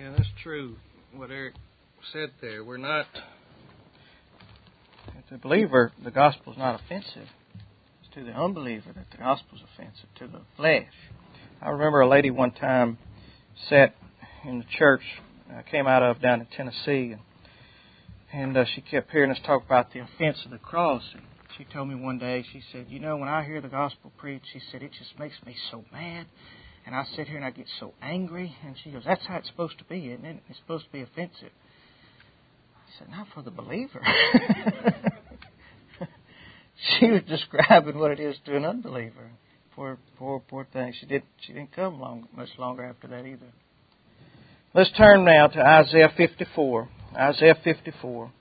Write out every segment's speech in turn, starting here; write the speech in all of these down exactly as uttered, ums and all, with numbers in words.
Yeah, that's true, what Eric said there. We're not, to the believer, the gospel is not offensive. It's to the unbeliever that the gospel is offensive, to the flesh. I remember a lady one time sat in the church I came out of down in Tennessee, and, and uh, she kept hearing us talk about the offense of the cross. And she told me one day, she said, you know, when I hear the gospel preached, she said, it just makes me so mad. And I sit here and I get so angry. And she goes, that's how it's supposed to be, isn't it? It's supposed to be offensive. I said, not for the believer. She was describing what it is to an unbeliever. Poor, poor, poor thing. She didn't, she didn't come long, much longer after that either. Let's turn now to Isaiah fifty-four. Isaiah fifty-four.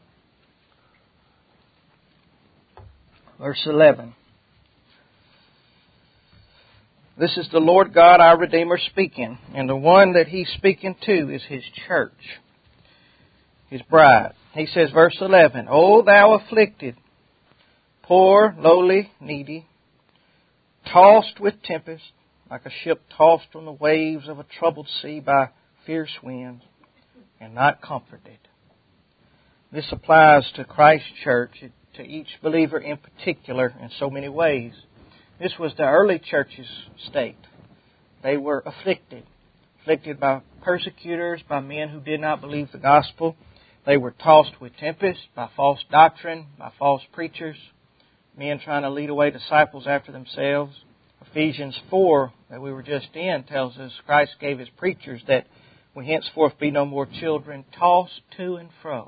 Verse eleven. This is the Lord God, our Redeemer, speaking. And the one that He's speaking to is His church, His bride. He says, verse eleven, O thou afflicted, poor, lowly, needy, tossed with tempest, like a ship tossed on the waves of a troubled sea by fierce winds, and not comforted. This applies to Christ's church, to each believer in particular, in so many ways. This was the early church's state. They were afflicted. Afflicted by persecutors, by men who did not believe the gospel. They were tossed with tempest, by false doctrine, by false preachers. Men trying to lead away disciples after themselves. Ephesians four, that we were just in, tells us Christ gave His preachers that we henceforth be no more children tossed to and fro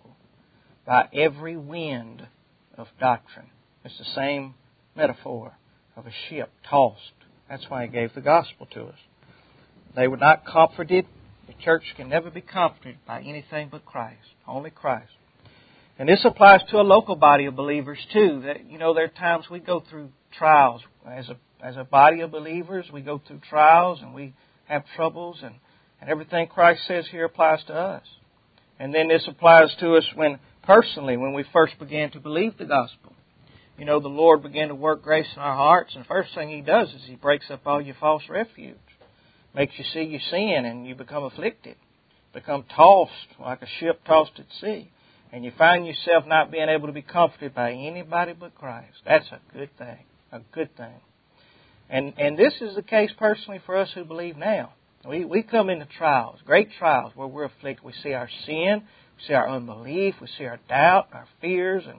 by every wind of doctrine. It's the same metaphor of a ship tossed. That's why He gave the gospel to us. They were not comforted. The church can never be comforted by anything but Christ. Only Christ. And this applies to a local body of believers too. That, you know, there are times we go through trials. As a as a body of believers, we go through trials and we have troubles, and, and everything Christ says here applies to us. And then this applies to us when personally, when we first began to believe the gospel. You know, the Lord began to work grace in our hearts, and the first thing He does is He breaks up all your false refuge. Makes you see your sin, and you become afflicted. Become tossed like a ship tossed at sea. And you find yourself not being able to be comforted by anybody but Christ. That's a good thing. A good thing. And and this is the case personally for us who believe now. We we come into trials, great trials, where we're afflicted. We see our sin, we see our unbelief, we see our doubt, our fears, and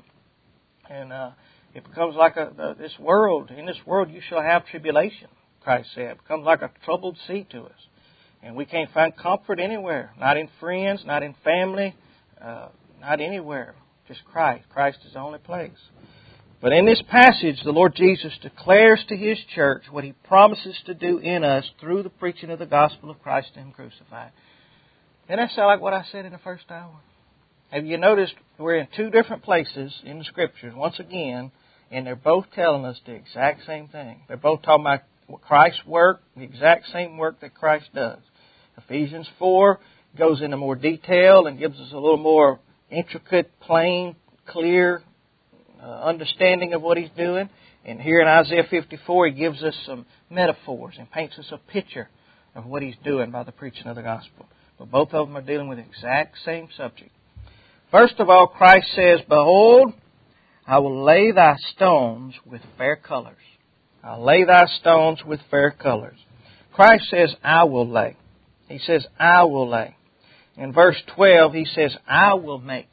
and uh, it becomes like a, a this world. In this world you shall have tribulation, Christ said. It becomes like a troubled sea to us. And we can't find comfort anywhere. Not in friends, not in family, uh, not anywhere. Just Christ. Christ is the only place. But in this passage, the Lord Jesus declares to His church what He promises to do in us through the preaching of the gospel of Christ and Him crucified. Doesn't that sound like what I said in the first hour? Have you noticed we're in two different places in the Scriptures, once again, and they're both telling us the exact same thing. They're both talking about Christ's work, the exact same work that Christ does. Ephesians four goes into more detail and gives us a little more intricate, plain, clear uh, understanding of what He's doing. And here in Isaiah fifty-four, He gives us some metaphors and paints us a picture of what He's doing by the preaching of the gospel. But both of them are dealing with the exact same subject. First of all, Christ says, Behold, I will lay thy stones with fair colors. I'll lay thy stones with fair colors. Christ says, I will lay. He says, I will lay. In verse twelve, He says, I will make.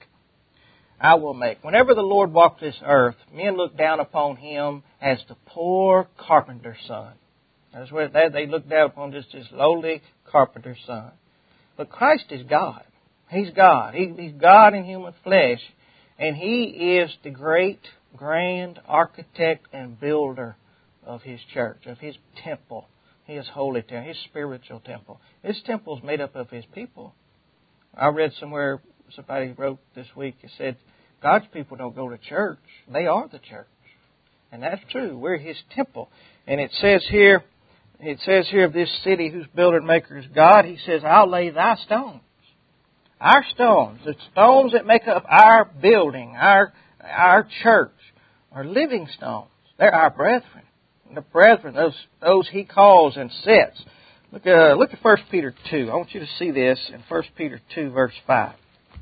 I will make. Whenever the Lord walked this earth, men looked down upon Him as the poor carpenter's son. That's where they looked down upon just this lowly carpenter's son. But Christ is God. He's God. He, he's God in human flesh. And He is the great, grand architect and builder of His church, of His temple, His holy temple, His spiritual temple. His temple is made up of His people. I read somewhere, somebody wrote this week, it said, God's people don't go to church. They are the church. And that's true. We're His temple. And it says here, it says here of this city whose builder and maker is God, He says, I'll lay thy stones. Our stones, the stones that make up our building, our our church, are living stones. They're our brethren. The brethren, those those He calls and sets. Look, uh, look at First Peter two. I want you to see this in First Peter two, verse five.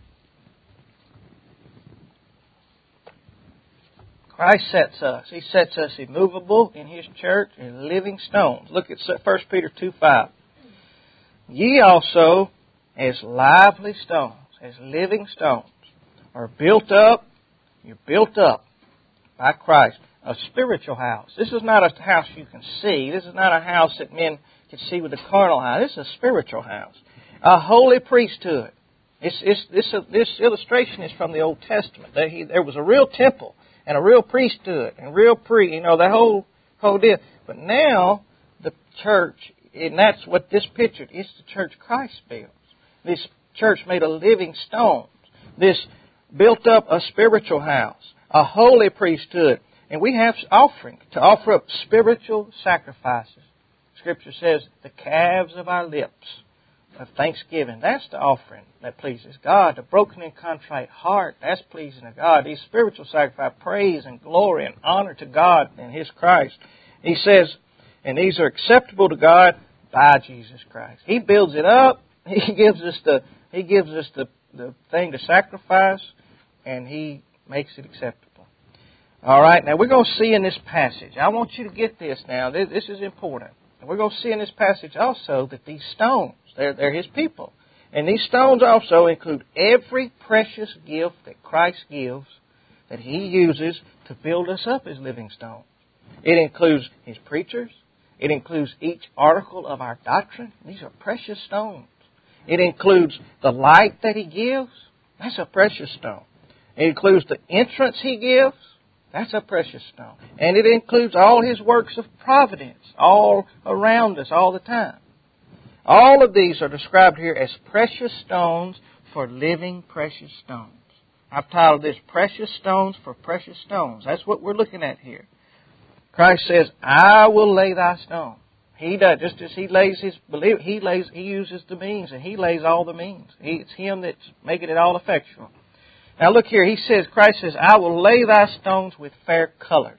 Christ sets us. He sets us immovable in His church and living stones. Look at First Peter two, five. Ye also, as lively stones, as living stones, are built up. You're built up by Christ. A spiritual house. This is not a house you can see. This is not a house that men can see with a carnal eye. This is a spiritual house. A holy priesthood. It's, it's, this, this illustration is from the Old Testament. There, he, there was a real temple and a real priesthood and real priest. You know, the whole, whole deal. But now, the church, and that's what this picture is, the church Christ builds. This church made of living stones. This built up a spiritual house. A holy priesthood. And we have offering to offer up spiritual sacrifices. Scripture says, the calves of our lips of thanksgiving. That's the offering that pleases God. The broken and contrite heart, that's pleasing to God. These spiritual sacrifices, praise and glory and honor to God and His Christ. He says, and these are acceptable to God by Jesus Christ. He builds it up. He gives us the He gives us the, the thing to sacrifice, and He makes it acceptable. All right, now we're going to see in this passage, I want you to get this now, this, this is important. We're going to see in this passage also that these stones, they're, they're His people. And these stones also include every precious gift that Christ gives, that He uses to build us up as living stones. It includes His preachers. It includes each article of our doctrine. These are precious stones. It includes the light that He gives. That's a precious stone. It includes the entrance He gives. That's a precious stone. And it includes all His works of providence, all around us, all the time. All of these are described here as precious stones for living precious stones. I've titled this, Precious Stones for Precious Stones. That's what we're looking at here. Christ says, I will lay thy stone. He does, just as He lays His, He lays, He uses the means, and He lays all the means. He, it's Him that's making it all effectual. Now look here, He says, Christ says, I will lay thy stones with fair colors.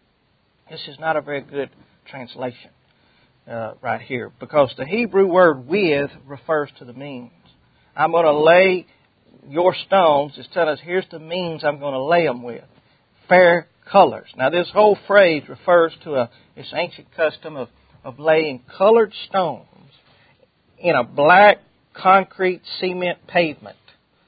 This is not a very good translation uh, right here, because the Hebrew word with refers to the means. I'm going to lay your stones. It's telling us, here's the means I'm going to lay them with. Fair colors. Now this whole phrase refers to a this ancient custom of, of laying colored stones in a black concrete cement pavement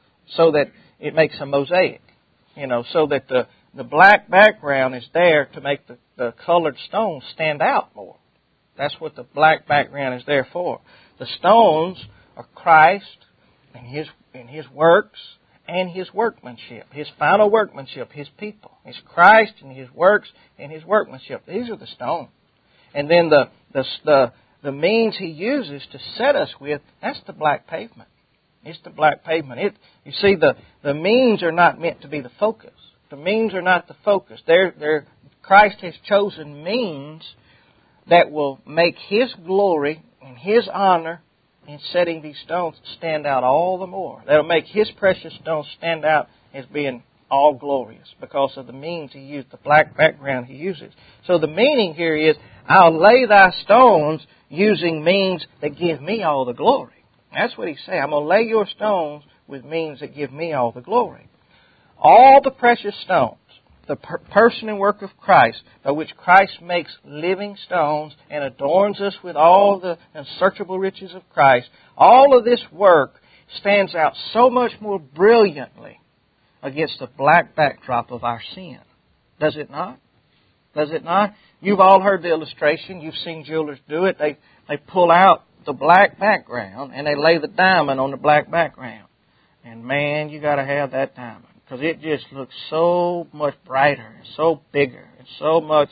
so that it makes a mosaic, you know, so that the, the black background is there to make the, the colored stones stand out more. That's what the black background is there for. The stones are Christ and His and His works and His workmanship, His final workmanship, His people. It's Christ and His works and His workmanship. These are the stones. And then the the the, the means He uses to set us with, that's the black pavement. It's the black pavement. It, you see, the, the means are not meant to be the focus. The means are not the focus. They're, they're, Christ has chosen means that will make His glory and His honor in setting these stones stand out all the more. That'll make His precious stones stand out as being all glorious because of the means He used, the black background He uses. So the meaning here is, I'll lay thy stones using means that give me all the glory. That's what He's saying. I'm going to lay your stones with means that give me all the glory. All the precious stones, the per- person and work of Christ, by which Christ makes living stones and adorns us with all the unsearchable riches of Christ, all of this work stands out so much more brilliantly against the black backdrop of our sin. Does it not? Does it not? You've all heard the illustration. You've seen jewelers do it. They, they pull out the black background and they lay the diamond on the black background. And man, you got to have that diamond because it just looks so much brighter and so bigger and so much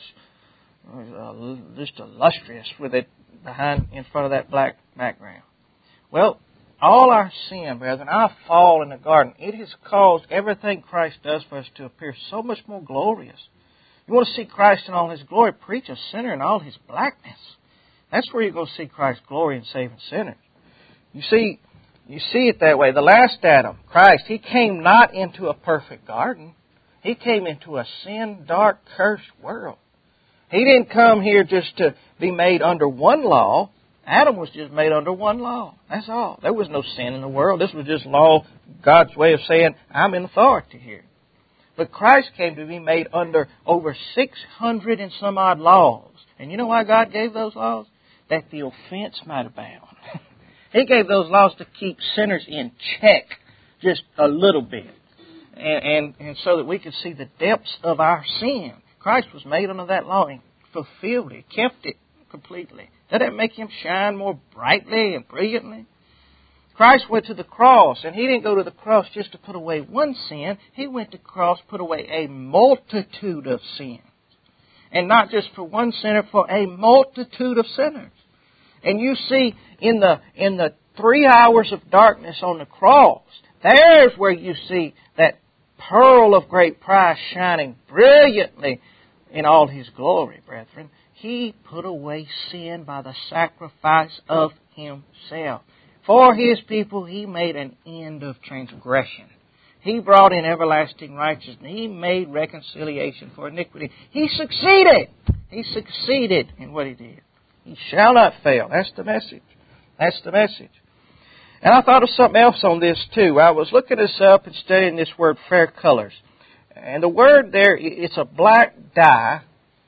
uh, just illustrious with it behind in front of that black background. Well, all our sin, brethren, our fall in the garden, it has caused everything Christ does for us to appear so much more glorious. You want to see Christ in all His glory? Preach a sinner in all his blackness. That's where you're going to see Christ's glory in saving sinners. You see, you see it that way. The last Adam, Christ, He came not into a perfect garden. He came into a sin, dark, cursed world. He didn't come here just to be made under one law Adam was just made under one law. That's all. There was no sin in the world. This was just law, God's way of saying, I'm in authority here. But Christ came to be made under over six hundred and some odd laws. And you know why God gave those laws? That the offense might abound. He gave those laws to keep sinners in check just a little bit. And, and, and so that we could see the depths of our sin. Christ was made under that law and fulfilled it, kept it completely. Did that make Him shine more brightly and brilliantly? Christ went to the cross, and He didn't go to the cross just to put away one sin. He went to the cross to put away a multitude of sins. And not just for one sinner, for a multitude of sinners. And you see in the in the three hours of darkness on the cross, there's where you see that pearl of great price shining brilliantly in all His glory, brethren. He put away sin by the sacrifice of Himself. For His people, He made an end of transgression. He brought in everlasting righteousness. He made reconciliation for iniquity. He succeeded. He succeeded in what He did. He shall not fail. That's the message. That's the message. And I thought of something else on this too. I was looking this up and studying this word fair colors. And the word there, it's a black dye.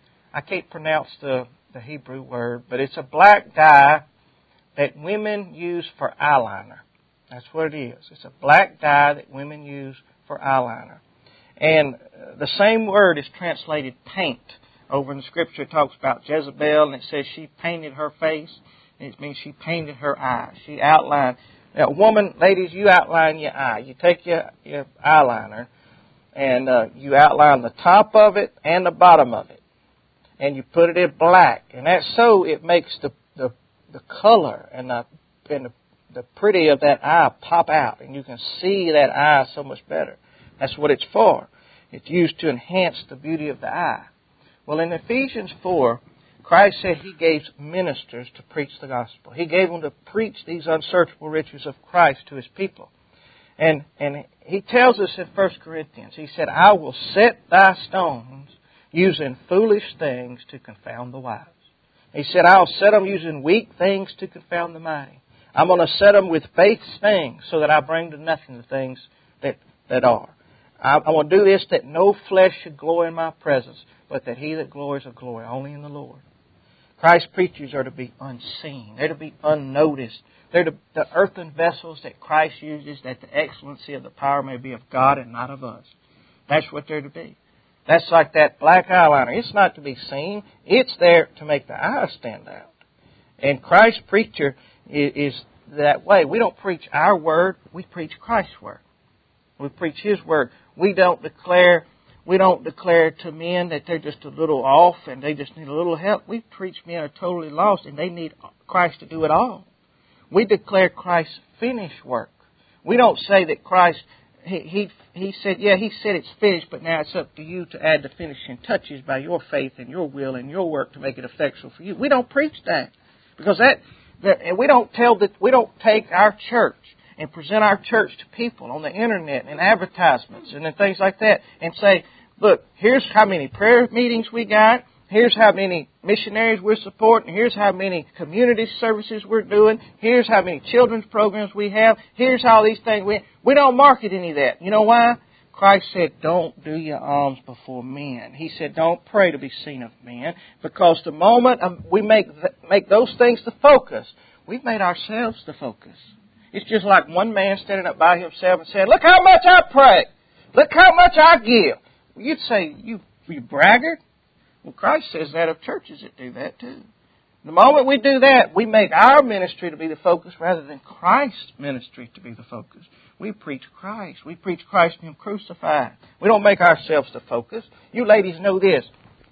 I can't pronounce the, the Hebrew word, but it's a black dye that women use for eyeliner. That's what it is. It's a black dye that women use for eyeliner. And the same word is translated paint. Over in the Scripture it talks about Jezebel, and it says she painted her face. It means she painted her eyes. She outlined. Now, woman, ladies, you outline your eye. You take your, your eyeliner, and uh, you outline the top of it and the bottom of it. And you put it in black. And that's so it makes the the, the color and the and the, the pretty of that eye pop out. And you can see that eye so much better. That's what it's for. It's used to enhance the beauty of the eye. Well, in Ephesians four, Christ said He gave ministers to preach the gospel. He gave them to preach these unsearchable riches of Christ to His people. And and He tells us in First Corinthians, He said, I will set thy stones using foolish things to confound the wise. He said, I'll set them using weak things to confound the mighty. I'm going to set them with faith things so that I bring to nothing the things that, that are. I, I want to do this that no flesh should glory in my presence, but that he that glories will glory only in the Lord. Christ's preachers are to be unseen. They're to be unnoticed. They're to, the earthen vessels that Christ uses, that the excellency of the power may be of God and not of us. That's what they're to be. That's like that black eyeliner. It's not to be seen. It's there to make the eye stand out. And Christ's preacher is, is that way. We don't preach our word. We preach Christ's word. We preach His word. We don't declare... We don't declare to men that they're just a little off and they just need a little help. We preach men are totally lost and they need Christ to do it all. We declare Christ's finished work. We don't say that Christ, he, he, he said, yeah, He said it's finished, but now it's up to you to add the finishing touches by your faith and your will and your work to make it effectual for you. We don't preach that. Because that, that and we don't tell that, we don't take our church and present our church to people on the internet and advertisements and things like that and say, look, here's how many prayer meetings we got. Here's how many missionaries we're supporting. Here's how many community services we're doing. Here's how many children's programs we have. Here's how these things we... We don't market any of that. You know why? Christ said, don't do your alms before men. He said, don't pray to be seen of men. Because the moment we make make those things the focus, we've made ourselves the focus. It's just like one man standing up by himself and saying, look how much I pray. Look how much I give. You'd say, you, you braggart. Well, Christ says that of churches that do that too. The moment we do that, we make our ministry to be the focus rather than Christ's ministry to be the focus. We preach Christ. We preach Christ and Him crucified. We don't make ourselves the focus. You ladies know this.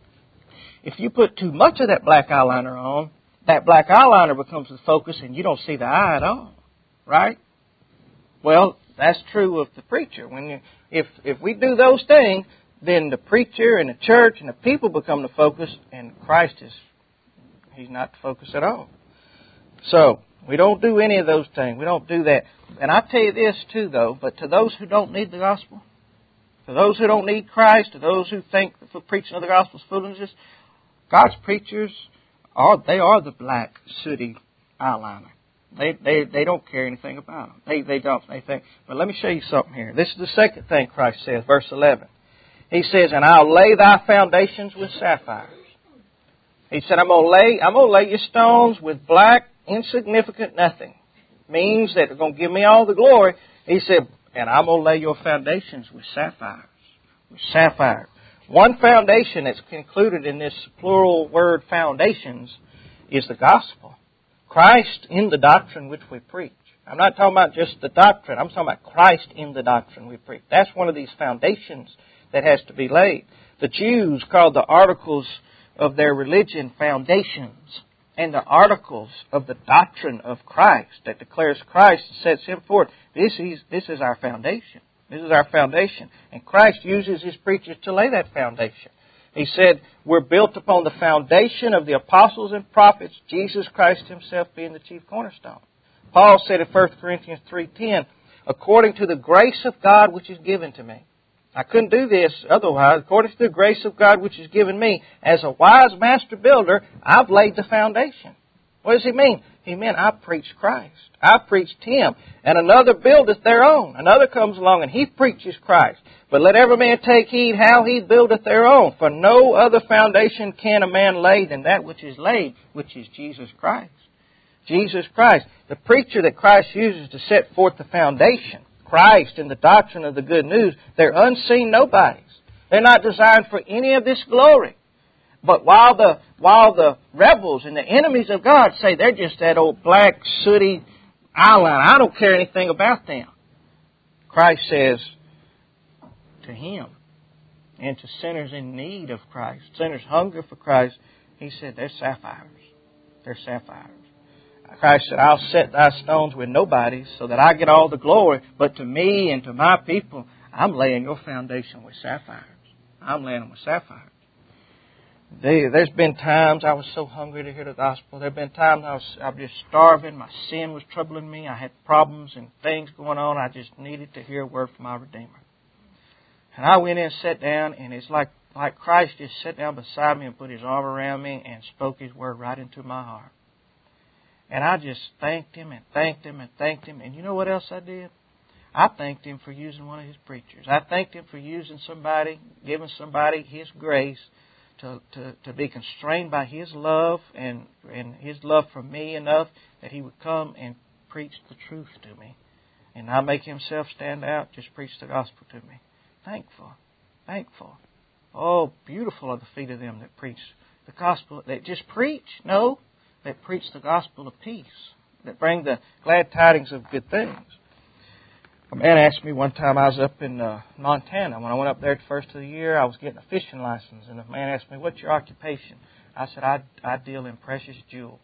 If you put too much of that black eyeliner on, that black eyeliner becomes the focus and you don't see the eye at all. Right? Well, that's true of the preacher. When you, if if we do those things, then the preacher and the church and the people become the focus, and Christ is, He's not the focus at all. So, we don't do any of those things. We don't do that. And I tell you this too, though, but to those who don't need the gospel, to those who don't need Christ, to those who think the preaching of the gospel is foolishness, God's preachers, are they are the black, sooty eyeliner. They they they don't care anything about them. They they don't. They think. But let me show you something here. This is the second thing Christ says, verse eleven. He says, "And I'll lay thy foundations with sapphires." He said, "I'm gonna lay I'm gonna lay your stones with black, insignificant nothing." Means that they're gonna give me all the glory. He said, "And I'm gonna lay your foundations with sapphires." With sapphires. One foundation that's included in this plural word foundations is the gospel. Christ in the doctrine which we preach. I'm not talking about just the doctrine. I'm talking about Christ in the doctrine we preach. That's one of these foundations that has to be laid. The Jews called the articles of their religion foundations. And the articles of the doctrine of Christ that declares Christ and sets Him forth. This is, this is our foundation. This is our foundation. And Christ uses His preachers to lay that foundation. He said, we're built upon the foundation of the apostles and prophets, Jesus Christ Himself being the chief cornerstone. Paul said in First Corinthians three ten, according to the grace of God which is given to me. I couldn't do this otherwise. According to the grace of God which is given me, as a wise master builder, I've laid the foundation. What does he mean? He meant I preached Christ. I preached Him. And another buildeth their own. Another comes along and he preaches Christ. But let every man take heed how he buildeth their own. For no other foundation can a man lay than that which is laid, which is Jesus Christ. Jesus Christ. The preacher that Christ uses to set forth the foundation. Christ and the doctrine of the good news. They're unseen nobodies. They're not designed for any of this glory. But while the while the rebels and the enemies of God say they're just that old black, sooty eyeliner, I don't care anything about them. Christ says to Him and to sinners in need of Christ, sinners hunger for Christ, He said they're sapphires. They're sapphires. Christ said, I'll set thy stones with nobody so that I get all the glory. But to me and to my people, I'm laying your foundation with sapphires. I'm laying them with sapphires. They, there's been times I was so hungry to hear the gospel. There have been times I was, I was just starving. My sin was troubling me. I had problems and things going on. I just needed to hear a word from my Redeemer. And I went in and sat down, and it's like, like Christ just sat down beside me and put His arm around me and spoke His word right into my heart. And I just thanked Him and thanked Him and thanked Him. And you know what else I did? I thanked Him for using one of His preachers. I thanked Him for using somebody, giving somebody His grace to, to, to be constrained by His love and, and His love for me enough that He would come and preach the truth to me. And not make Himself stand out, just preach the gospel to me. Thankful. Thankful. Oh, beautiful are the feet of them that preach the gospel. That just preach. No. That preach the gospel of peace, that bring the glad tidings of good things. A man asked me one time, I was up in uh, Montana. When I went up there at the first of the year, I was getting a fishing license. And a man asked me, what's your occupation? I said, I, I deal in precious jewels.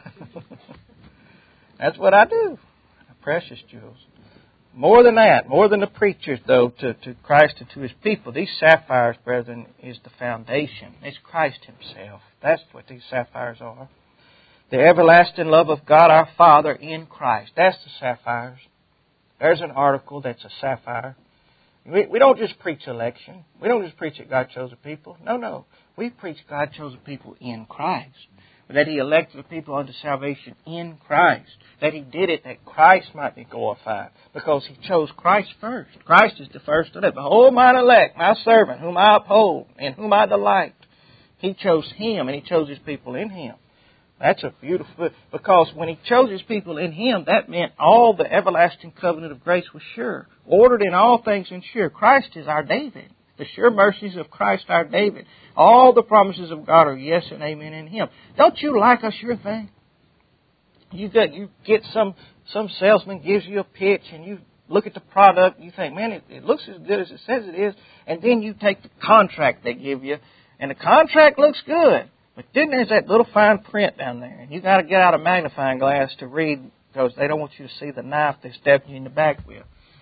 That's what I do, precious jewels. More than that, more than the preachers, though, to, to Christ and to His people. These sapphires, brethren, is the foundation. It's Christ Himself. That's what these sapphires are. The everlasting love of God our Father in Christ. That's the sapphires. There's an article that's a sapphire. We, we don't just preach election. We don't just preach that God chose a people. No, no. We preach God chose a people in Christ. That He elected the people unto salvation in Christ. That He did it that Christ might be glorified. Because He chose Christ first. Christ is the first of that. Behold mine elect, my servant, whom I uphold, in whom I delight. He chose Him, and He chose His people in Him. That's a beautiful, because when He chose His people in Him, that meant all the everlasting covenant of grace was sure. Ordered in all things and sure. Christ is our David. The sure mercies of Christ our David. All the promises of God are yes and amen in Him. Don't you like a sure thing? You get, you get some, some salesman gives you a pitch and you look at the product, you think, man, it, it looks as good as it says it is. And then you take the contract they give you, and the contract looks good. But then there's that little fine print down there. And you got to get out a magnifying glass to read, because they don't want you to see the knife they're stabbing you in the back with.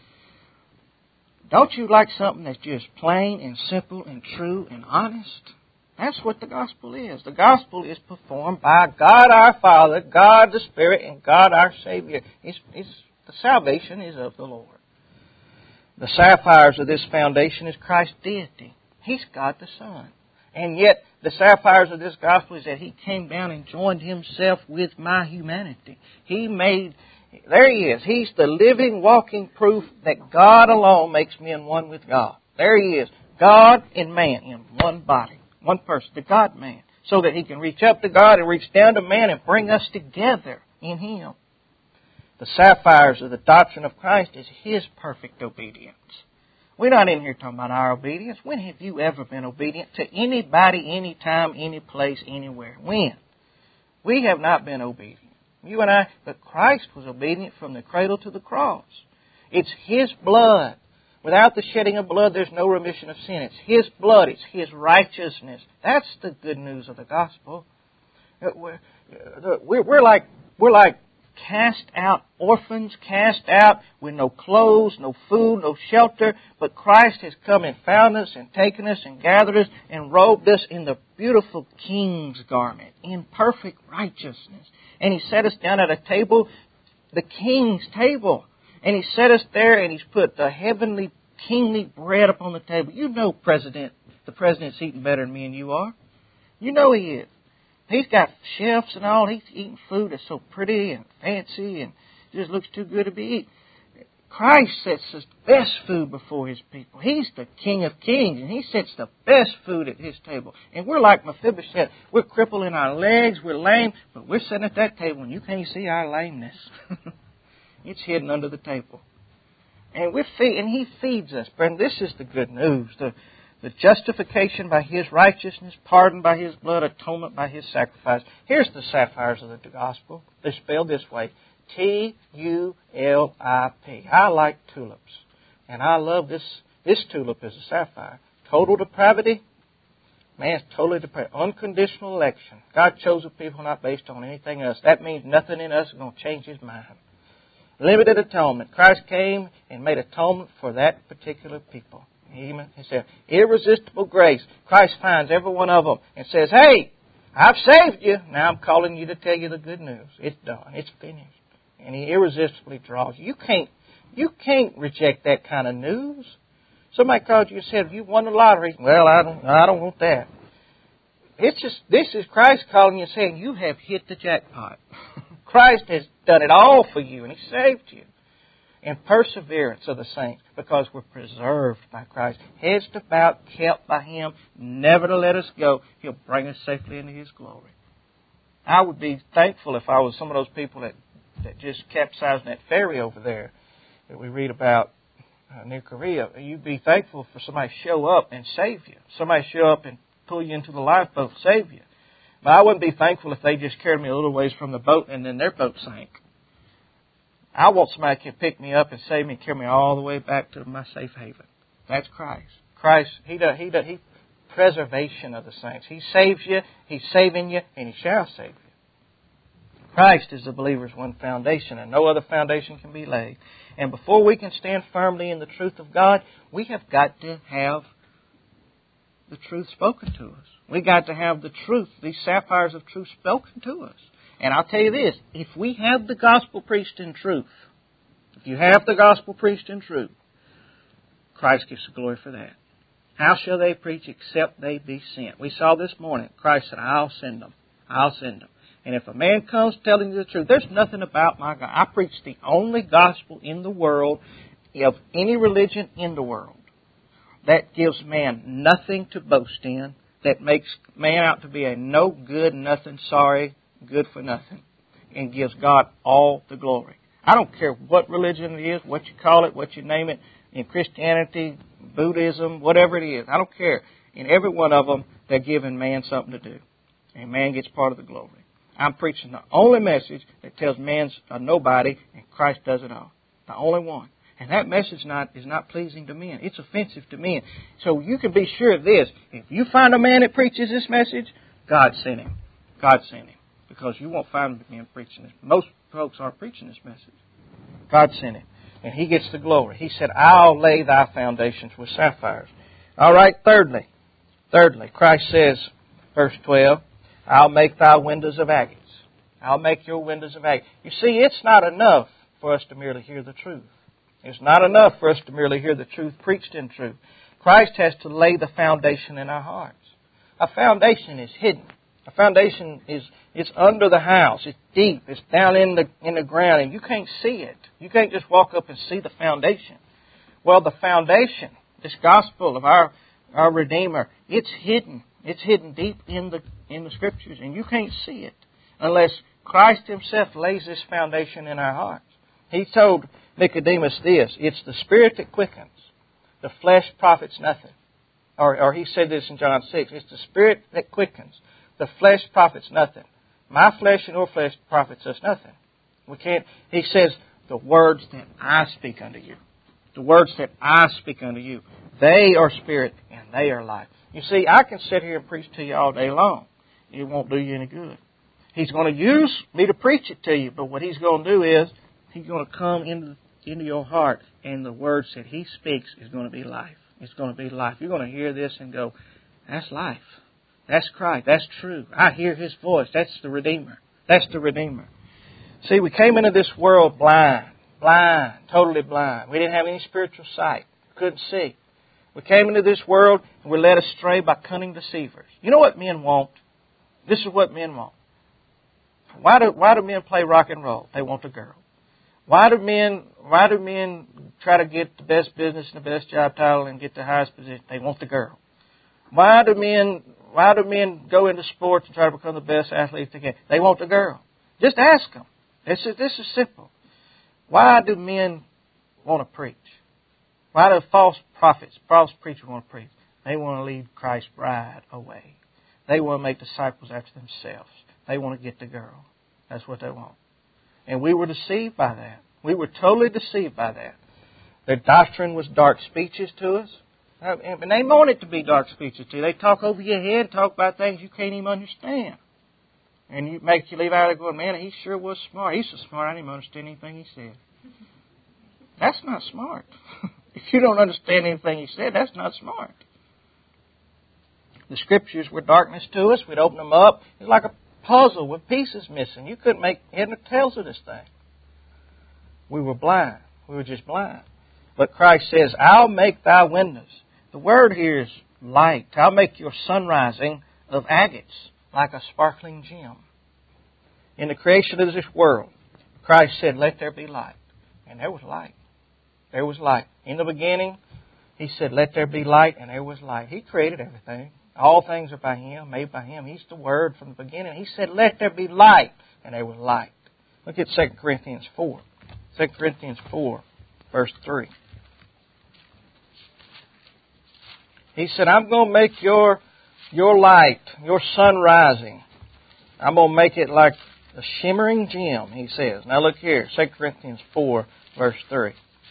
Don't you like something that's just plain and simple and true and honest? That's what the gospel is. The gospel is performed by God our Father, God the Spirit, and God our Savior. It's, it's, the salvation is of the Lord. The sapphires of this foundation is Christ's deity. He's God the Son. And yet, the sapphires of this gospel is that He came down and joined Himself with my humanity. He made, there He is. He's the living, walking proof that God alone makes men one with God. There He is. God and man in one body, one person, the God-man. So that He can reach up to God and reach down to man and bring us together in Him. The sapphires of the doctrine of Christ is His perfect obedience. We're not in here talking about our obedience. When have you ever been obedient to anybody, anytime, any place, anywhere? When? We have not been obedient. You and I, but Christ was obedient from the cradle to the cross. It's His blood. Without the shedding of blood, there's no remission of sin. It's His blood. It's His righteousness. That's the good news of the gospel. We're, we're like, we're like cast out orphans, cast out with no clothes, no food, no shelter. But Christ has come and found us and taken us and gathered us and robed us in the beautiful King's garment, in perfect righteousness. And He set us down at a table, the King's table. And He set us there and He's put the heavenly, kingly bread upon the table. You know President, the President's eating better than me and you are. You know He is. He's got chefs and all. He's eating food that's so pretty and fancy and just looks too good to be eaten. Christ sets the best food before His people. He's the King of Kings, and He sets the best food at His table. And we're like Mephibosheth. We're crippled in our legs. We're lame, but we're sitting at that table, and you can't see our lameness. It's hidden under the table. And we feed, and He feeds us. Friend, this is the good news. The, the justification by His righteousness, pardon by His blood, atonement by His sacrifice. Here's the sapphires of the gospel. They're spelled this way. T U L I P. I like tulips. And I love this. This tulip is a sapphire. Total depravity. Man's totally depraved. Unconditional election. God chose a people not based on anything else. That means nothing in us is going to change His mind. Limited atonement. Christ came and made atonement for that particular people. He said, irresistible grace. Christ finds every one of them and says, hey, I've saved you. Now I'm calling you to tell you the good news. It's done. It's finished. And He irresistibly draws you. You can't, you can't reject that kind of news. Somebody called you and said, you won the lottery. Well, I don't, I don't want that. It's just, this is Christ calling you and saying, you have hit the jackpot. Christ has done it all for you, and He saved you. And perseverance of the saints, because we're preserved by Christ, hedged about, kept by Him, never to let us go. He'll bring us safely into His glory. I would be thankful if I was some of those people that, that just capsized in that ferry over there that we read about uh, near Korea. You'd be thankful for somebody to show up and save you. Somebody show up and pull you into the lifeboat and save you. But I wouldn't be thankful if they just carried me a little ways from the boat and then their boat sank. I want somebody to pick me up and save me and carry me all the way back to my safe haven. That's Christ. Christ, He does, He does, He, preservation of the saints. He saves you, He's saving you, and He shall save you. Christ is the believer's one foundation, and no other foundation can be laid. And before we can stand firmly in the truth of God, we have got to have the truth spoken to us. We got to have the truth, these sapphires of truth spoken to us. And I'll tell you this, if we have the gospel preached in truth, if you have the gospel preached in truth, Christ gets the glory for that. How shall they preach except they be sent? We saw this morning, Christ said, I'll send them. I'll send them. And if a man comes telling you the truth, there's nothing about my God. I preach the only gospel in the world, of any religion in the world, that gives man nothing to boast in, that makes man out to be a no good, nothing, sorry, good for nothing, and gives God all the glory. I don't care what religion it is, what you call it, what you name it, in Christianity, Buddhism, whatever it is. I don't care. In every one of them, they're giving man something to do. And man gets part of the glory. I'm preaching the only message that tells man's a nobody, and Christ does it all. The only one. And that message not is not pleasing to men. It's offensive to men. So you can be sure of this. If you find a man that preaches this message, God sent him. God sent him. Because you won't find men preaching this. Most folks aren't preaching this message. God sent him. And He gets the glory. He said, I'll lay thy foundations with sapphires. All right, thirdly. Thirdly, Christ says, verse twelve, I'll make thy windows of agates. I'll make your windows of agates. You see, it's not enough for us to merely hear the truth. It's not enough for us to merely hear the truth preached in truth. Christ has to lay the foundation in our hearts. A foundation is hidden. A foundation is it's under the house. It's deep. It's down in the in the ground, and you can't see it. You can't just walk up and see the foundation. Well, the foundation, this gospel of our our Redeemer, it's hidden. It's hidden deep in the in the Scriptures, and you can't see it unless Christ Himself lays this foundation in our hearts. He told Nicodemus this: "It's the Spirit that quickens; the flesh profits nothing." Or, or he said this in John six: "It's the Spirit that quickens; the flesh profits nothing. My flesh and your flesh profits us nothing." We can't. He says, "The words that I speak unto you, the words that I speak unto you, they are spirit and they are life." You see, I can sit here and preach to you all day long. It won't do you any good. He's going to use me to preach it to you, but what He's going to do is He's going to come into, into your heart, and the words that He speaks is going to be life. It's going to be life. You're going to hear this and go, "That's life. That's Christ. That's true. I hear His voice. That's the Redeemer. That's the Redeemer." See, we came into this world blind. Blind. Totally blind. We didn't have any spiritual sight. Couldn't see. We came into this world and we're led astray by cunning deceivers. You know what men want? This is what men want. Why do, why do men play rock and roll? They want a girl. Why do men why do men try to get the best business and the best job title and get the highest position? They want the girl. Why do men why do men go into sports and try to become the best athlete they can? They want the girl. Just ask them. This is this is simple. Why do men want to preach? Why do false prophets, false preachers want to preach? They want to lead Christ's bride away. They want to make disciples after themselves. They want to get the girl. That's what they want. And we were deceived by that. We were totally deceived by that. Their doctrine was dark speeches to us. And they want it to be dark speeches to you. They talk over your head, talk about things you can't even understand. And you make you leave out there going, "Man, he sure was smart. He's so smart, I didn't even understand anything he said." That's not smart. If you don't understand anything he said, that's not smart. The Scriptures were darkness to us. We'd open them up. It's like a puzzle with pieces missing. You couldn't make head or tails of this thing. We were blind. We were just blind. But Christ says, "I'll make thy windows." The word here is light. I'll make your sun rising of agates like a sparkling gem. In the creation of this world, Christ said, "Let there be light." And there was light. There was light. In the beginning, He said, "Let there be light," and there was light. He created everything. All things are by Him, made by Him. He's the Word from the beginning. He said, "Let there be light," and there was light. Look at Second Corinthians four. Second Corinthians four, verse three. He said, "I'm going to make your, your light, your sun rising. I'm going to make it like a shimmering gem," He says. Now look here, Second Corinthians four, verse three.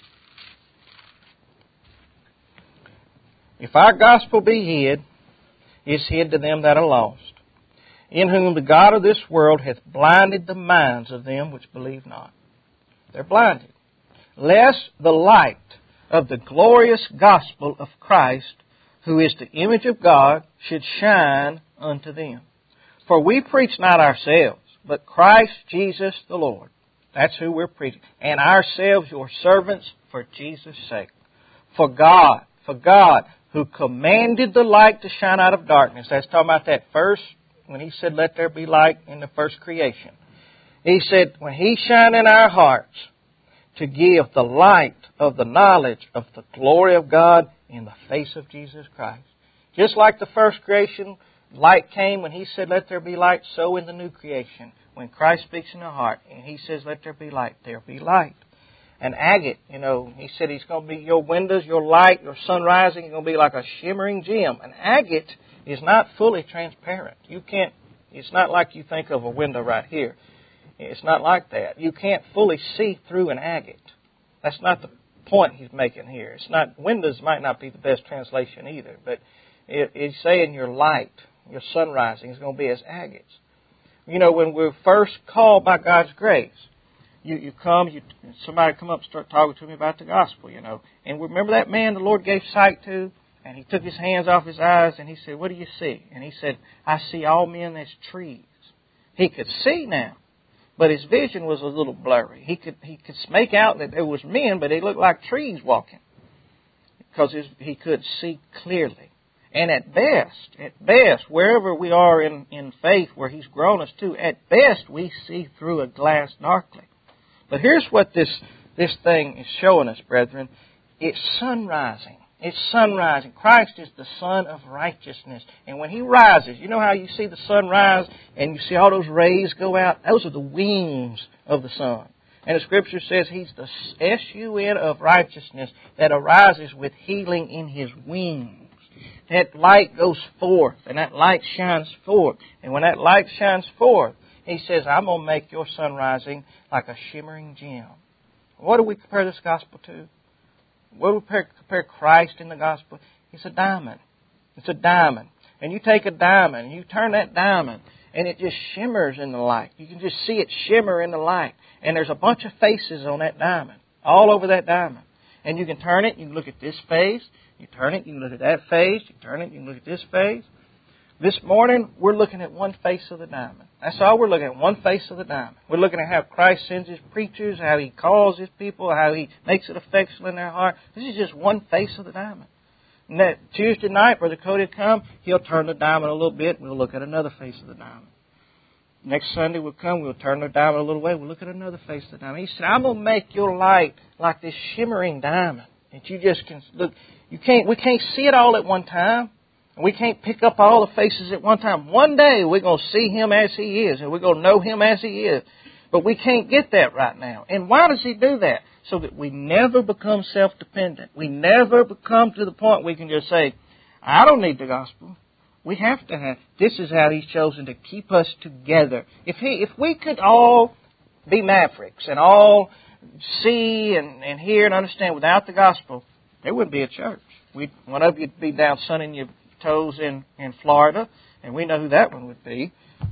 "If our gospel be hid, is hid to them that are lost, in whom the God of this world hath blinded the minds of them which believe not." They're blinded. "Lest the light of the glorious gospel of Christ, who is the image of God, should shine unto them. For we preach not ourselves, but Christ Jesus the Lord." That's who we're preaching. "And ourselves your servants for Jesus' sake. For God, for God, who commanded the light to shine out of darkness." That's talking about that first, when He said, "Let there be light" in the first creation. He said, when He shined in our hearts to give the light of the knowledge of the glory of God in the face of Jesus Christ. Just like the first creation, light came when He said, "Let there be light," so in the new creation, when Christ speaks in the heart and He says, "Let there be light," there be light. And agate, you know, He said He's going to be your windows, your light, your sun rising, is going to be like a shimmering gem. And agate is not fully transparent. You can't, it's not like you think of a window right here. It's not like that. You can't fully see through an agate. That's not the point He's making here. It's not, windows might not be the best translation either, but it, it's saying your light, your sun rising is going to be as agates. You know, when we're first called by God's grace, You, you come, you, somebody come up and start talking to me about the gospel, you know. And remember that man the Lord gave sight to? And He took His hands off his eyes and He said, "What do you see?" And he said, "I see all men as trees." He could see now, but his vision was a little blurry. He could he could make out that there was men, but they looked like trees walking. Because his, he could see clearly. And at best, at best, wherever we are in, in faith, where He's grown us to, at best we see through a glass darkly. But here's what this, this thing is showing us, brethren. It's sun rising. It's sun rising. Christ is the Sun of righteousness. And when He rises, you know how you see the sun rise and you see all those rays go out? Those are the wings of the sun. And the Scripture says He's the S U N of righteousness that arises with healing in His wings. That light goes forth, and that light shines forth. And when that light shines forth, He says, I'm going to make your sun rising like a shimmering gem. What do we compare this gospel to? What do we compare, compare Christ in the gospel? It's a diamond. It's a diamond. And you take a diamond, and you turn that diamond, and it just shimmers in the light. You can just see it shimmer in the light. And there's a bunch of faces on that diamond, all over that diamond. And you can turn it, you can look at this face, you turn it, you can look at that face, you turn it, you can look at this face. This morning, we're looking at one face of the diamond. That's all we're looking at, one face of the diamond. We're looking at how Christ sends His preachers, how He calls His people, how He makes it effectual in their heart. This is just one face of the diamond. And that Tuesday night, Brother Cody will come, he'll turn the diamond a little bit, and we'll look at another face of the diamond. Next Sunday we'll come, we'll turn the diamond a little way, we'll look at another face of the diamond. He said, I'm going to make your light like this shimmering diamond. That you just can look, you can't, we can't see it all at one time. And we can't pick up all the faces at one time. One day we're going to see Him as He is, and we're going to know Him as He is. But we can't get that right now. And why does He do that? So that we never become self-dependent. We never become to the point we can just say, I don't need the gospel. We have to have, this is how He's chosen to keep us together. If He, if we could all be mavericks and all see and, and hear and understand without the gospel, there wouldn't be a church. We'd, one of you'd be down sunning your toes in, in Florida, and we know who that one would be.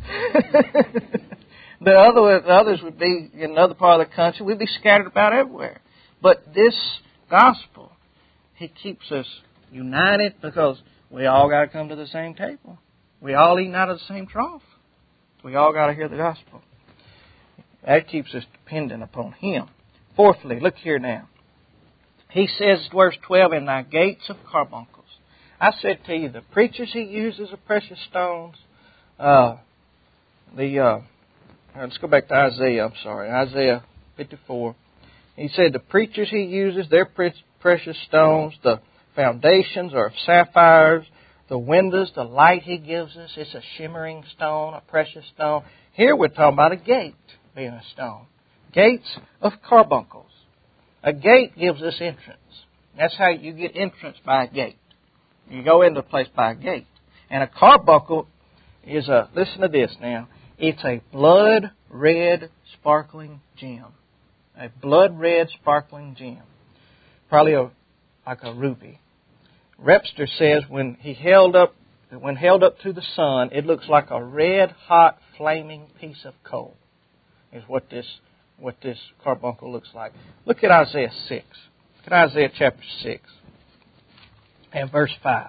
the, other, the others would be in another part of the country. We'd be scattered about everywhere. But this gospel, He keeps us united because we all got to come to the same table. We all eating out of the same trough. We all got to hear the gospel. That keeps us dependent upon Him. Fourthly, look here now. He says, verse twelve, in thy gates of carbuncles. I said to you, the preachers He uses are precious stones. Uh, the uh, let's go back to Isaiah. I'm sorry, Isaiah fifty-four. He said the preachers He uses, they're pre- precious stones. The foundations are of sapphires. The windows, the light He gives us, it's a shimmering stone, a precious stone. Here we're talking about a gate being a stone. Gates of carbuncles. A gate gives us entrance. That's how you get entrance, by a gate. You go into a place by a gate. And a carbuncle is a, listen to this now, it's a blood red sparkling gem. A blood red sparkling gem. Probably a, like a ruby. Webster says when he held up, when held up to the sun, it looks like a red hot flaming piece of coal. Is what this what this carbuncle looks like. Look at Isaiah six. Look at Isaiah chapter six and verse five.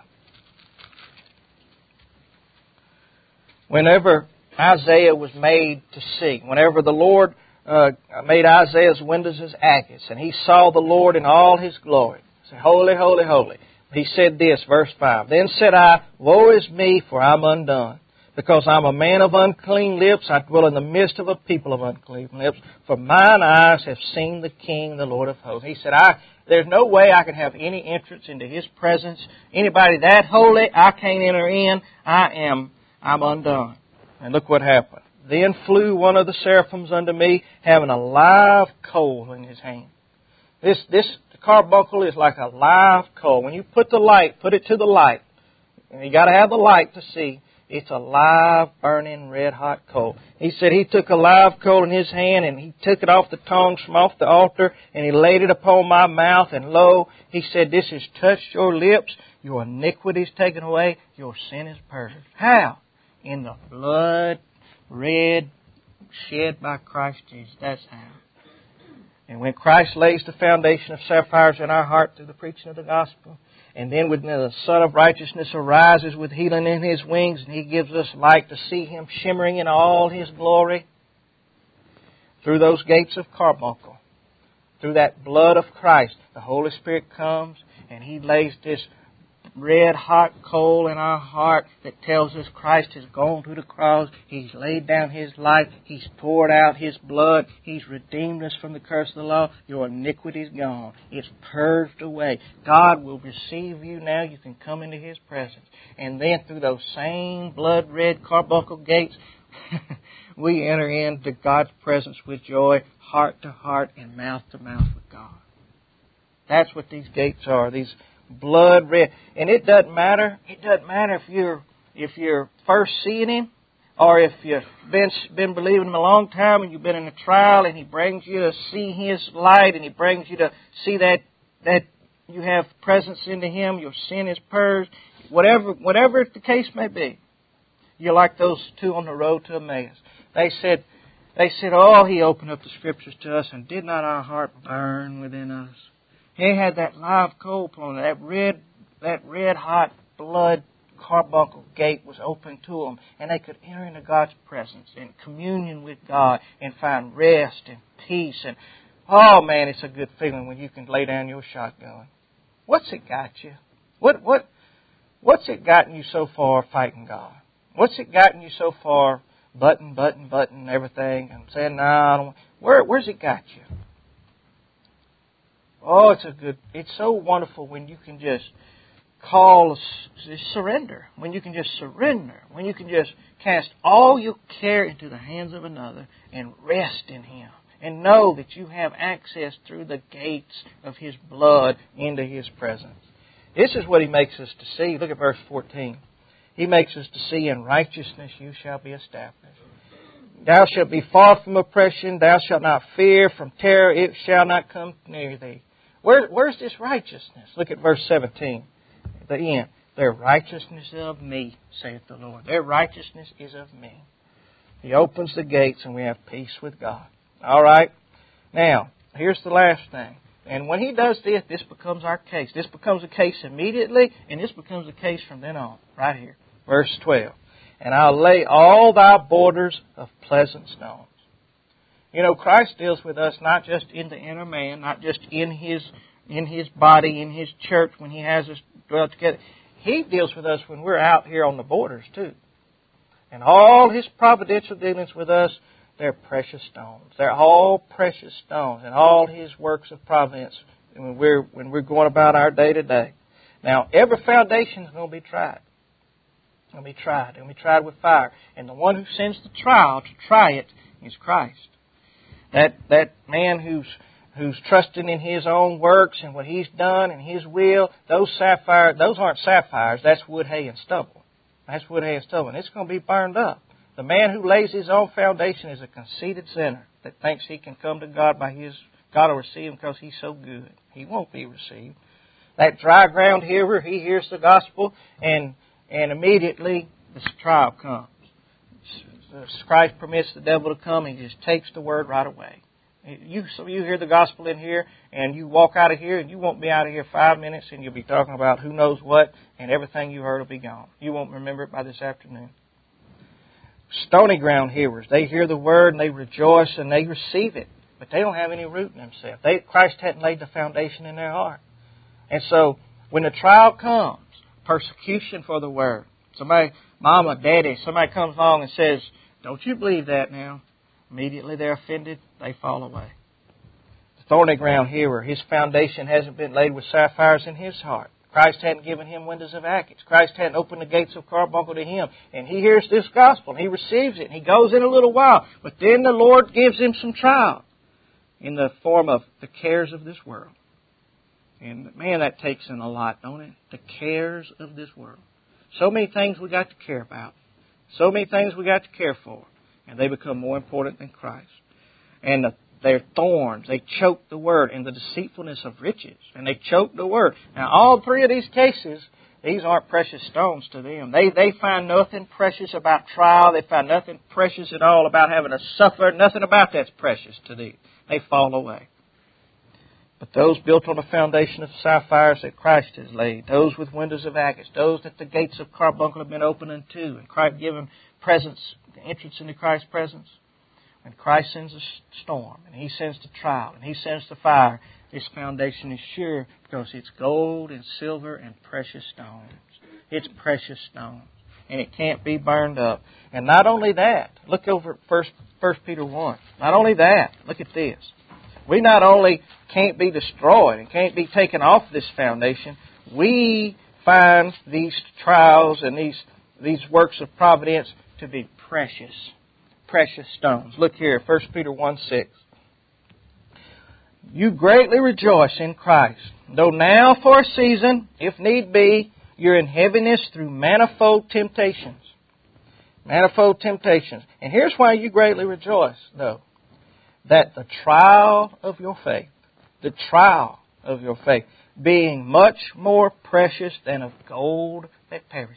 Whenever Isaiah was made to see, whenever the Lord uh, made Isaiah's windows as agates, and he saw the Lord in all His glory. Say, holy, holy, holy. He said this, verse five. Then said I, woe is me, for I'm undone. Because I'm a man of unclean lips, I dwell in the midst of a people of unclean lips. For mine eyes have seen the King, the Lord of hosts. He said, I, there's no way I can have any entrance into His presence. Anybody that holy, I can't enter in. I am, I'm undone. And look what happened. Then flew one of the seraphims unto me, having a live coal in his hand. This, this carbuncle is like a live coal. When you put the light, put it to the light. And you got to have the light to see. It's a live, burning, red-hot coal. He said he took a live coal in his hand, and he took it off the tongs from off the altar, and he laid it upon my mouth, and lo, he said, this has touched your lips, your iniquity is taken away, your sin is purged. How? In the blood red shed by Christ Jesus. That's how. And when Christ lays the foundation of sapphires in our heart through the preaching of the gospel, and then when the Son of Righteousness arises with healing in His wings, and He gives us light to see Him shimmering in all His glory, through those gates of carbuncle, through that blood of Christ, the Holy Spirit comes and He lays this red hot coal in our heart that tells us Christ has gone to the cross. He's laid down His life. He's poured out His blood. He's redeemed us from the curse of the law. Your iniquity's gone. It's purged away. God will receive you now. You can come into His presence. And then through those same blood-red carbuncle gates, we enter into God's presence with joy, heart to heart and mouth to mouth with God. That's what these gates are. These blood red. And it doesn't matter. It doesn't matter if you're if you're first seeing Him, or if you've been been believing Him a long time and you've been in a trial and He brings you to see His light and He brings you to see that that you have presence into Him, your sin is purged. Whatever whatever the case may be, you're like those two on the road to Emmaus. They said, they said, oh, He opened up the Scriptures to us, and did not our heart burn within us? He had that live coal on it. That red, that red hot blood carbuncle gate was open to them, and they could enter into God's presence and communion with God and find rest and peace. And oh man, it's a good feeling when you can lay down your shotgun. What's it got you? What what what's it gotten you so far fighting God? What's it gotten you so far button, button, button, everything and saying, no, I don't. Where where's it got you? Oh, it's a good, it's so wonderful when you can just call, surrender. When you can just surrender. When you can just cast all your care into the hands of another and rest in Him. And know that you have access through the gates of His blood into His presence. This is what He makes us to see. Look at verse fourteen. He makes us to see, in righteousness you shall be established. Thou shalt be far from oppression. Thou shalt not fear from terror. It shall not come near thee. Where, where's this righteousness? Look at verse seventeen. At the end. Their righteousness is of me, saith the Lord. Their righteousness is of me. He opens the gates and we have peace with God. All right? Now, here's the last thing. And when He does this, this becomes our case. This becomes a case immediately, and this becomes a case from then on. Right here. Verse twelve. And I'll lay all thy borders of pleasant stones. You know, Christ deals with us not just in the inner man, not just in His in His body, in His church when He has us dwell together. He deals with us when we're out here on the borders too. And all His providential dealings with us, they're precious stones. They're all precious stones. And all His works of providence when we're when we're going about our day to day. Now, every foundation is going to be tried. It's going to be tried. It's going to be tried with fire. And the one who sends the trial to try it is Christ. That that man who's who's trusting in his own works and what he's done and his will, those sapphires, those aren't sapphires. That's wood, hay, and stubble. That's wood, hay, and stubble. And it's going to be burned up. The man who lays his own foundation is a conceited sinner that thinks he can come to God by his God will receive him because he's so good. He won't be received. That dry ground hearer, he hears the gospel, and and immediately the trial comes. Christ permits the devil to come, and He just takes the word right away. You, so you hear the gospel in here, and you walk out of here, and you won't be out of here five minutes, and you'll be talking about who knows what, and everything you heard will be gone. You won't remember it by this afternoon. Stony ground hearers, they hear the word, and they rejoice, and they receive it, but they don't have any root in themselves. They, Christ hadn't laid the foundation in their heart. And so, when the trial comes, persecution for the word, somebody, mama, daddy, somebody comes along and says, don't you believe that now? Immediately they're offended, they fall away. The thorny ground hearer, his foundation hasn't been laid with sapphires in his heart. Christ hadn't given him windows of agates. Christ hadn't opened the gates of carbuncle to him. And he hears this gospel, and he receives it, and he goes in a little while. But then the Lord gives him some trial in the form of the cares of this world. And man, that takes in a lot, don't it? The cares of this world. So many things we got to care about. So many things we got to care for. And they become more important than Christ. And the, their thorns, they choke the word, and the deceitfulness of riches. And they choke the word. Now, all three of these cases, these aren't precious stones to them. They they find nothing precious about trial. They find nothing precious at all about having to suffer. Nothing about that's precious to them. They fall away. But those built on a foundation of sapphires that Christ has laid, those with windows of agates, those that the gates of carbuncle have been opened unto, and Christ given presence, the entrance into Christ's presence. When Christ sends a storm, and He sends the trial, and He sends the fire, This foundation is sure because it's gold and silver and precious stones. It's precious stones. And it can't be burned up. And not only that, look over at First Peter one. Not only that, look at this. We not only can't be destroyed and can't be taken off this foundation, we find these trials and these, these works of providence to be precious. Precious stones. Look here, First Peter one six. You greatly rejoice in Christ, though now for a season, if need be, you're in heaviness through manifold temptations. Manifold temptations. And here's why you greatly rejoice, though. That the trial of your faith, the trial of your faith, being much more precious than of gold that perishes.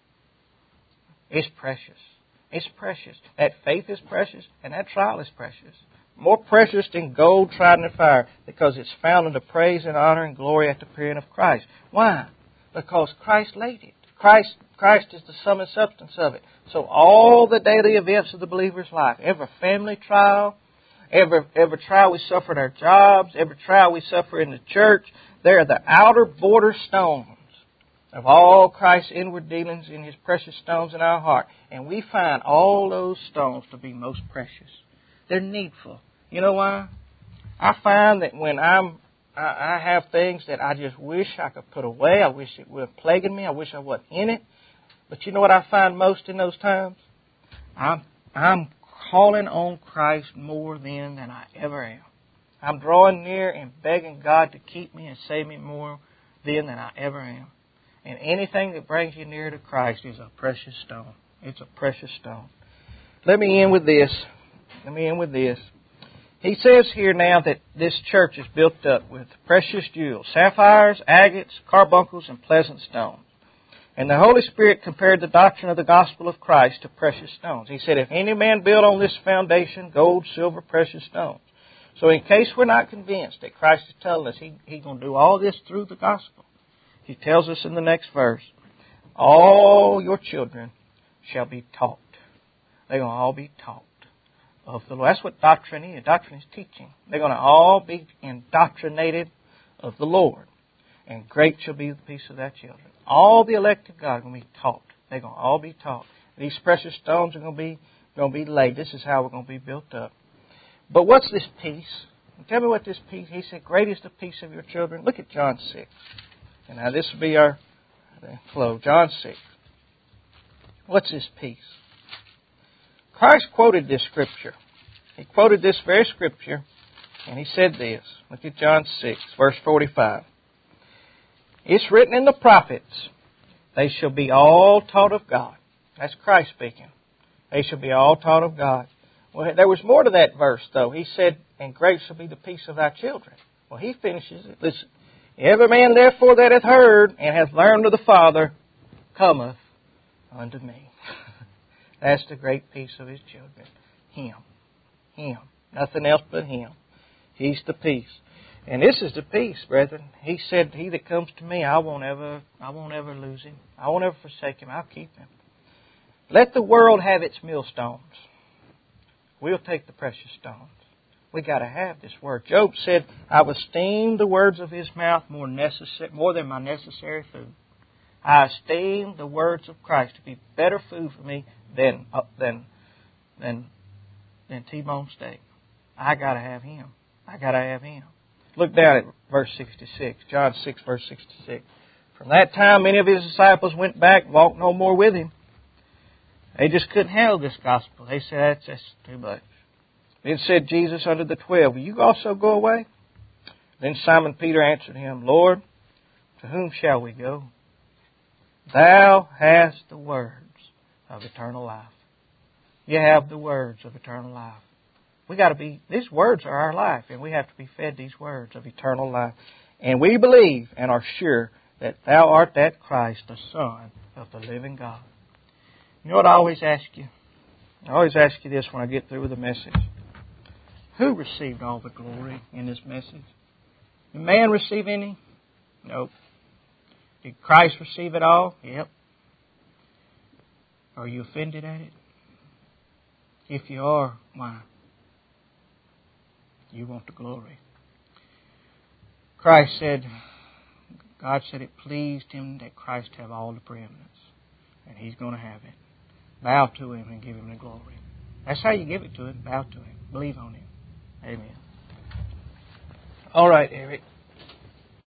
It's precious. It's precious. That faith is precious, and that trial is precious. More precious than gold tried in the fire, because it's found in the praise and honor and glory at the appearing of Christ. Why? Because Christ laid it. Christ, Christ is the sum and substance of it. So all the daily events of the believer's life, every family trial, every, every trial we suffer in our jobs, every trial we suffer in the church, they are the outer border stones of all Christ's inward dealings in His precious stones in our heart. And we find all those stones to be most precious. They're needful. You know why? I find that when I'm I have things that I just wish I could put away. I wish it were plaguing me. I wish I wasn't in it. But you know what I find most in those times? I'm, I'm calling on Christ more then than I ever am. I'm drawing near and begging God to keep me and save me more then than I ever am. And anything that brings you near to Christ is a precious stone. It's a precious stone. Let me end with this. Let me end with this. He says here now that this church is built up with precious jewels, sapphires, agates, carbuncles, and pleasant stones. And the Holy Spirit compared the doctrine of the gospel of Christ to precious stones. He said, if any man build on this foundation, gold, silver, precious stones. So in case we're not convinced that Christ is telling us He, He's going to do all this through the gospel, He tells us in the next verse, all your children shall be taught. They're going to all be taught of the Lord. That's what doctrine is. Doctrine is teaching. They're going to all be indoctrinated of the Lord. And great shall be the peace of thy children. All the elect of God are going to be taught. They're going to all be taught. These precious stones are going to be, going to be laid. This is how we're going to be built up. But what's this peace? Tell me what this peace, He said, great is the peace of your children. Look at John six. And now this will be our flow. John six. What's this peace? Christ quoted this scripture. He quoted this very scripture, and He said this. Look at John six, verse forty-five. It's written in the prophets, they shall be all taught of God. That's Christ speaking. They shall be all taught of God. Well, there was more to that verse, though. He said, and great shall be the peace of thy children. Well, He finishes it. Listen. Every man, therefore, that hath heard and hath learned of the Father, cometh unto me. That's the great peace of His children. Him. Him. Nothing else but Him. He's the peace. And this is the peace, brethren. He said, he that comes to me, I won't ever, I won't ever lose him. I won't ever forsake him. I'll keep him. Let the world have its millstones. We'll take the precious stones. We got to have this word. Job said, I've esteemed the words of His mouth more necessary, more than my necessary food. I esteem the words of Christ to be better food for me than uh, than than than T-bone steak. I got to have Him. I got to have Him. Look down at verse sixty-six. John six, verse sixty-six. From that time, many of His disciples went back, walked no more with Him. They just couldn't handle this gospel. They said, that's just too much. Then said Jesus unto the twelve, will you also go away? Then Simon Peter answered Him, Lord, to whom shall we go? Thou hast the words of eternal life. You have the words of eternal life. We got to be, these words are our life, and we have to be fed these words of eternal life. And we believe and are sure that Thou art that Christ, the Son of the living God. You know what I always ask you? I always ask you this when I get through with the message. Who received all the glory in this message? Did man receive any? Nope. Did Christ receive it all? Yep. Are you offended at it? If you are, why? You want the glory. Christ said, God said it pleased Him that Christ have all the preeminence. And He's going to have it. Bow to Him and give Him the glory. That's how you give it to Him. Bow to Him. Believe on Him. Amen. All right, Eric.